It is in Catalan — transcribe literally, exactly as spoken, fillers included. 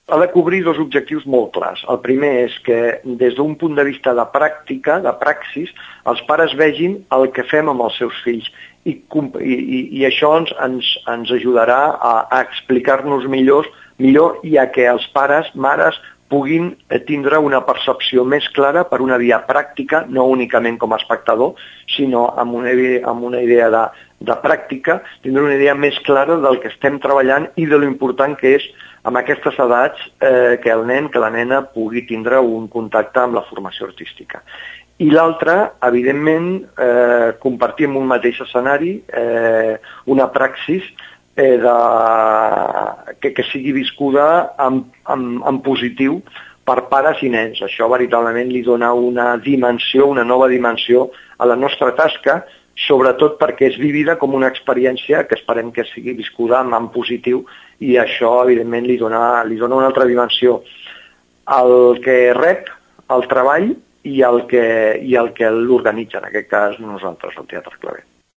ha de cobrir dos objectius molt clars. El primer és que des d'un punt de vista de pràctica, de praxis, els pares vegin el que fem amb els seus fills i, i, i això ens, ens, ens ajudarà a, a explicar-nos millor, millor i a que els pares, mares, puguin tindre una percepció més clara per una via pràctica, no únicament com a espectador, sinó amb una idea, amb una idea de, de pràctica, tindre una idea més clara del que estem treballant i de lo important que és amb aquestes edats eh, que el nen, que la nena pugui tindre un contacte amb la formació artística. I l'altre, evidentment, eh, compartir en un mateix escenari eh, una praxis Eh, de, que, que sigui viscuda en, en, en positiu per pares i nens. Això veritablement li dona una dimensió, una nova dimensió a la nostra tasca, sobretot perquè és vivida com una experiència que esperem que sigui viscuda en, en positiu i això evidentment li dona, li dona una altra dimensió al que rep el treball i el que, i el que l'organitza, en aquest cas nosaltres, el Teatre Claret.